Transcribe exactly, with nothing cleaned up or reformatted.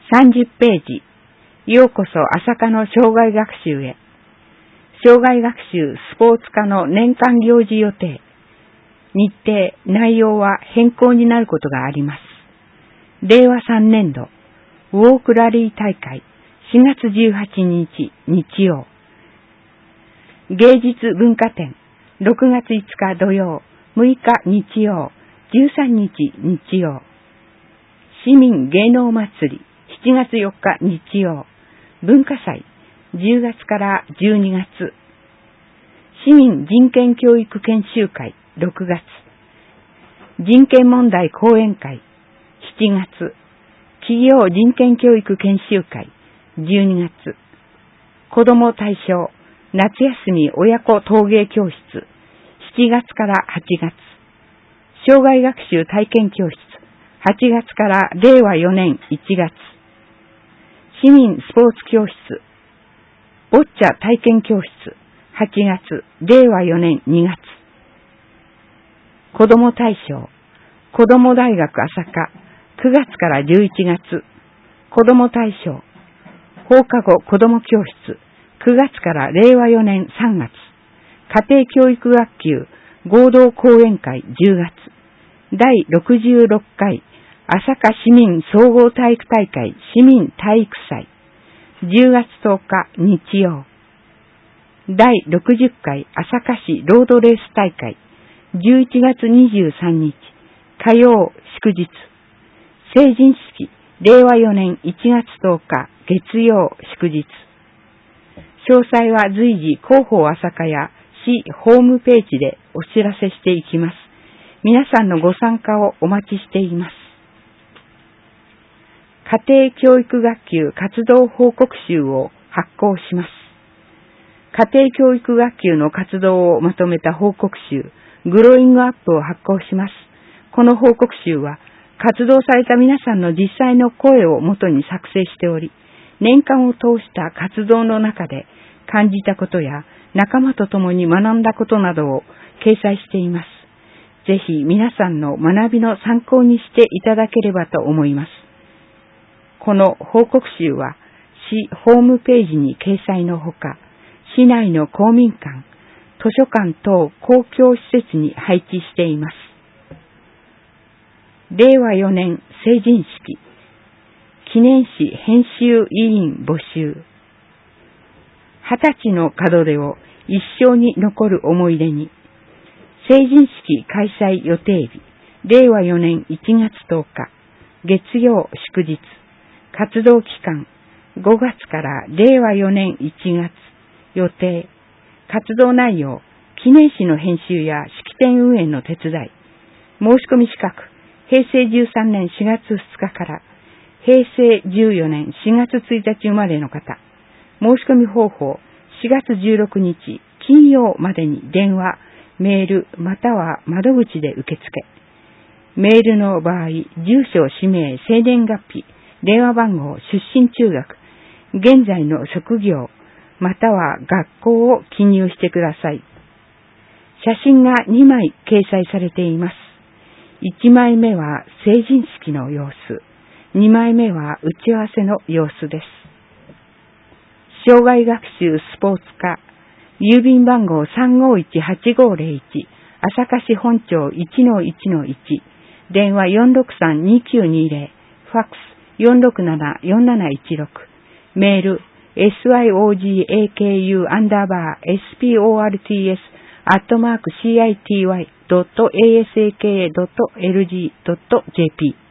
さんじゅっページ。ようこそ朝霞の生涯学習へ。生涯学習スポーツ科の年間行事予定。日程、内容は変更になることがあります。れいわさんねんど、ウォークラリー大会、しがつじゅうはちにち、日曜。芸術文化展、ろくがついつか土曜、むいか日曜、じゅうさんにち日曜。市民芸能祭り、しちがつよっか日曜。文化祭、じゅうがつからじゅうにがつ。市民人権教育研修会、ろくがつ。人権問題講演会、しちがつ。企業人権教育研修会、じゅうにがつ。子ども対象、夏休み親子陶芸教室、しちがつからはちがつ。生涯学習体験教室、はちがつかられいわよねんいちがつ。市民スポーツ教室、ボッチャ体験教室、はちがつ、れいわよねんにがつ。子ども大賞、子ども大学朝霞、くがつからじゅういちがつ。子ども大賞、放課後子ども教室、くがつかられいわよねんさんがつ。家庭教育学級合同講演会じゅうがつ。だいろくじゅうろっかい朝霞市民総合体育大会市民体育祭、じゅうがつとおか日曜。だいろくじゅっかい朝霞市ロードレース大会、じゅういちがつにじゅうさんにち火曜祝日。成人式れいわよねんいちがつとおか月曜祝日。詳細は随時広報朝霞や市ホームページでお知らせしていきます。皆さんのご参加をお待ちしています。家庭教育学級活動報告集を発行します。家庭教育学級の活動をまとめた報告集、グローイングアップを発行します。この報告集は、活動された皆さんの実際の声をもとに作成しており、年間を通した活動の中で感じたことや仲間と共に学んだことなどを掲載しています。ぜひ皆さんの学びの参考にしていただければと思います。この報告集は市ホームページに掲載のほか、市内の公民館、図書館等公共施設に配置しています。れいわよねん成人式、記念誌編集委員募集。はたちの門出を一生に残る思い出に。成人式開催予定日、れいわよねんいちがつとおか、月曜祝日。活動期間、ごがつかられいわよねんいちがつ。予定。活動内容、記念誌の編集や式典運営の手伝い。申し込み資格、へいせいじゅうさんねんしがつふつかからへいせいじゅうよねんしがつついたち生まれの方。申し込み方法、しがつじゅうろくにち金曜までに電話、メールまたは窓口で受付。メールの場合、住所、氏名、生年月日、電話番号、出身中学、現在の職業、または学校を記入してください。写真がにまい掲載されています。いちまいめは成人式の様子、にまいめは打ち合わせの様子です。生涯学習スポーツ科、郵便番号 さんごいちはちごぜろいち、朝霞市本町 いちのいちのいち、電話 よんろくさんにきゅうにぜろ、ファックス よんろくななよんなないちろく、メール エスワイオージーエーケーユー アンダーバー エスピーオーアールティーエス アットマーク シーアイティーワイ ドット エーエスエーケーエー ドット エルジー ドット ジェーピー